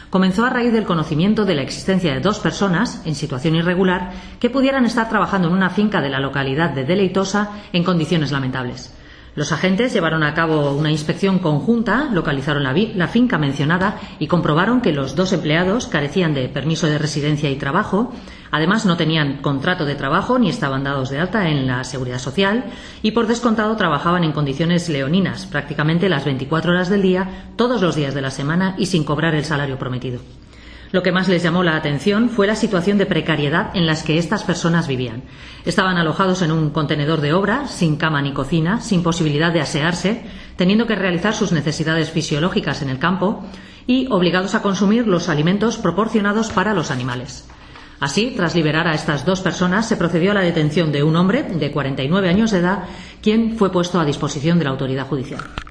comenzó a raíz del conocimiento de la existencia de dos personas en situación irregular que pudieran estar trabajando en una finca de la localidad de Deleitosa en condiciones lamentables. Los agentes llevaron a cabo una inspección conjunta, localizaron la finca mencionada y comprobaron que los dos empleados carecían de permiso de residencia y trabajo, además no tenían contrato de trabajo ni estaban dados de alta en la Seguridad Social y por descontado trabajaban en condiciones leoninas, prácticamente las 24 horas del día, todos los días de la semana y sin cobrar el salario prometido. Lo que más les llamó la atención fue la situación de precariedad en la que estas personas vivían. Estaban alojados en un contenedor de obra, sin cama ni cocina, sin posibilidad de asearse, teniendo que realizar sus necesidades fisiológicas en el campo y obligados a consumir los alimentos proporcionados para los animales. Así, tras liberar a estas dos personas, se procedió a la detención de un hombre de 49 años de edad, quien fue puesto a disposición de la autoridad judicial.